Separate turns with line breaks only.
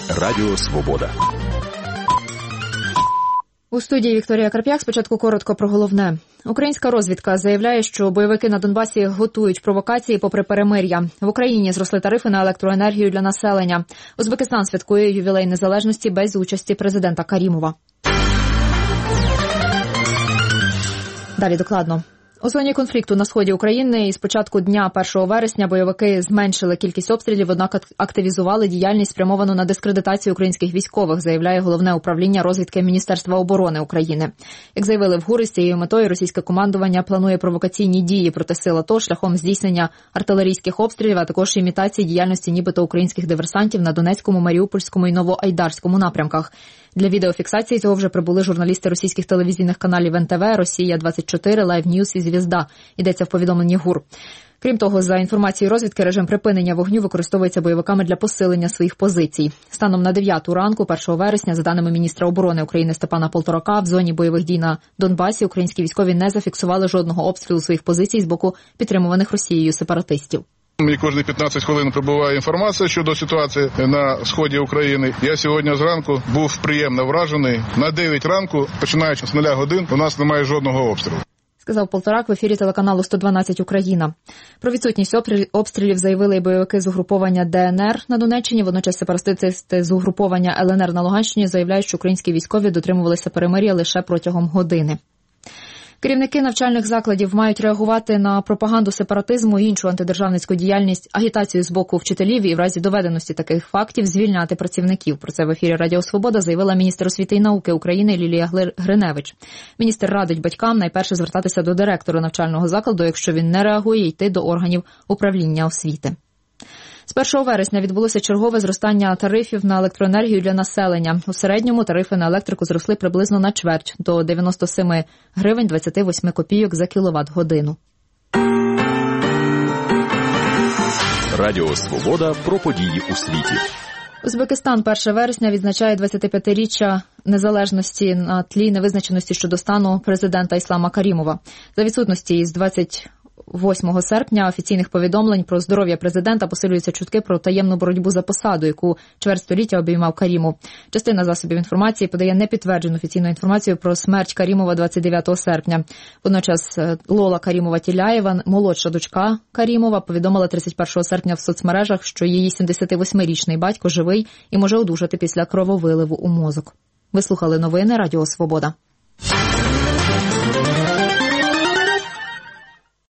Радіо Свобода.
У студії Вікторія Карп'як. Спочатку коротко про головне. Українська розвідка заявляє, що бойовики на Донбасі готують провокації попри перемир'я. В Україні зросли тарифи на електроенергію для населення. Узбекистан святкує ювілей незалежності без участі президента Карімова. Далі докладно. У зоні конфлікту на сході України із початку дня 1 вересня бойовики зменшили кількість обстрілів, однак активізували діяльність, спрямовану на дискредитацію українських військових, заявляє Головне управління розвідки Міністерства оборони України. Як заявили в ГУР, з цією метою російське командування планує провокаційні дії проти сил АТО шляхом здійснення артилерійських обстрілів, а також імітації діяльності нібито українських диверсантів на Донецькому, Маріупольському і Новоайдарському напрямках. Для відеофіксації цього вже прибули журналісти російських телевізійних каналів НТВ, Росія-24, Live News і Звізда. Йдеться в повідомленні ГУР. Крім того, за інформацією розвідки, режим припинення вогню використовується бойовиками для посилення своїх позицій. Станом на 9 ранку 1 вересня, за даними міністра оборони України Степана Полторака, в зоні бойових дій на Донбасі українські військові не зафіксували жодного обстрілу своїх позицій з боку підтримуваних Росією сепаратистів.
Мені кожні 15 хвилин прибуває інформація щодо ситуації на сході України. Я сьогодні зранку був приємно вражений. На 9 ранку, починаючи з 0 годин, у нас немає жодного обстрілу.
Сказав Полторак в ефірі телеканалу 112 Україна. Про відсутність обстрілів заявили і бойовики з угруповання ДНР на Донеччині. Водночас сепаратисти з угруповання ЛНР на Луганщині заявляють, що українські військові дотримувалися перемир'я лише протягом години. Керівники навчальних закладів мають реагувати на пропаганду сепаратизму і іншу антидержавницьку діяльність, агітацію з боку вчителів і в разі доведеності таких фактів звільняти працівників. Про це в ефірі Радіо Свобода заявила міністр освіти і науки України Лілія Гриневич. Міністр радить батькам найперше звертатися до директора навчального закладу, якщо він не реагує, йти до органів управління освіти. З 1 вересня відбулося чергове зростання тарифів на електроенергію для населення. У середньому тарифи на електрику зросли приблизно на чверть – до 97 гривень 28 копійок за кіловат-годину.
Радіо Свобода про події у світі.
Узбекистан 1 вересня відзначає 25-річчя незалежності на тлі невизначеності щодо стану президента Іслама Карімова. За відсутності із 28 серпня офіційних повідомлень про здоров'я президента посилюються чутки про таємну боротьбу за посаду, яку чверть століття обіймав Карімов. Частина засобів інформації подає непідтверджену офіційну інформацію про смерть Карімова 29 серпня. Водночас Лола Карімова-Тіляєва, молодша дочка Карімова, повідомила 31 серпня в соцмережах, що її 78-річний батько живий і може одужати після крововиливу у мозок. Ви слухали новини Радіо Свобода.